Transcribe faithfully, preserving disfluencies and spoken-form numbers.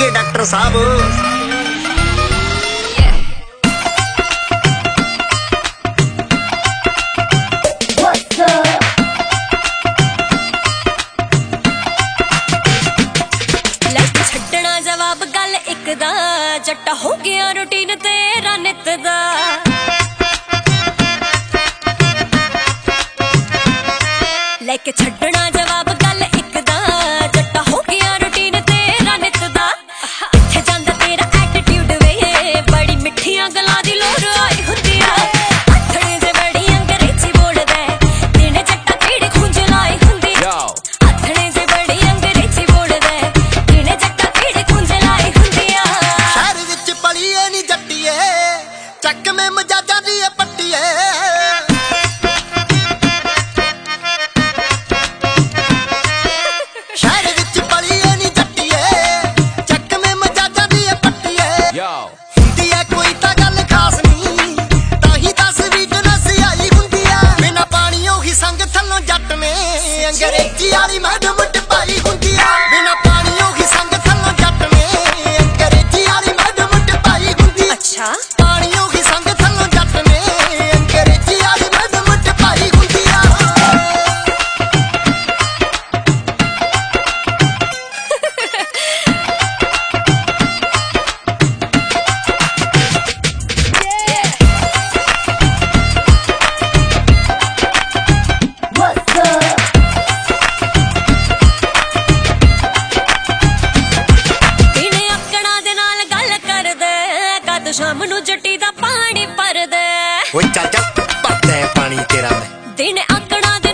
करेंगे डॉक्टर साहब। जवाब गल एक दा जट्टा हो गया रूटीन तेरा नित दा लेके छड्डना जवाब गल एक दा जट्टा हो गया रूटीन तेरा नित दा इत्थे जांदा तेरा एटीट्यूड वे बड़ी मिठियां गल्लां दी लोड़ आई हुंदी आ आथणे दे बड़ी अंग्रेजी बोलदा दिन जट्टा केड़े खुंज लाई हुंदी आथणे दे बड़ी अंग्रेजी बोलदा दिन जट्टा केड़े खुंज लाई हुंदी आ शहर विच पलिए नी जट्टीए चक में मजाजा दी पट्टीए अंग्रेजी वाली मैडम टपाई हुंदी आ बिना पानियों ही संग थल्लों जट ने अंग्रेजी वाली मैडम टपाई हुंदी अच्छा पानियों ही संग थल्लों जट ने अंग्रेजी वाली मैडम टपाई हुंदी आ शाम नू जट्टी दा पानी भर दे ओए चल चल भरदा है पानी तेरा मैं दिन आकड़ा